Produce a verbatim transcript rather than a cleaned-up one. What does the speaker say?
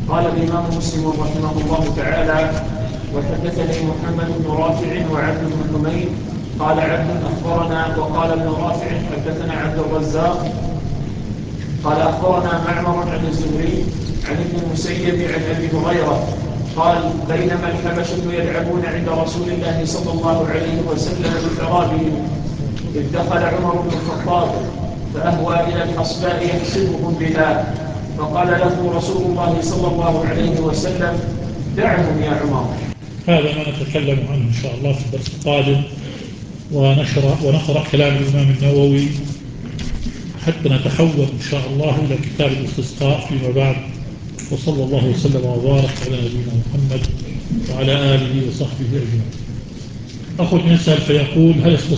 قال الإمام مسلم رحمه الله تعالى: وحدثني محمد بن رافع وعبد بن حميد قال عبد أخبرنا، وقال ابن رافع حدثنا عبد الرزاق قال أخبرنا معمر عن الزهري عن ابن المسيب عن أبي هريرة قال: بينما الحبشة يلعبون عند رسول الله صلى الله عليه وسلم بحرابهم إذ دخل عمر بن الخطاب فأهوى إلى الحصباء يحسبهم بها، فقال له رسول الله صلى الله عليه وسلم: دعهم يا عمر. هذا ما نتكلم عنه إن شاء الله في الدرس القادم، ونشرح ونقرأ كلام الإمام النووي حتى نتحول إن شاء الله إلى كتاب الاستسقاء فيما بعد. وصلى الله وسلم وبارك على نبينا محمد وعلى آله وصحبه أجمعين. أخذ يسأل فيقول: هل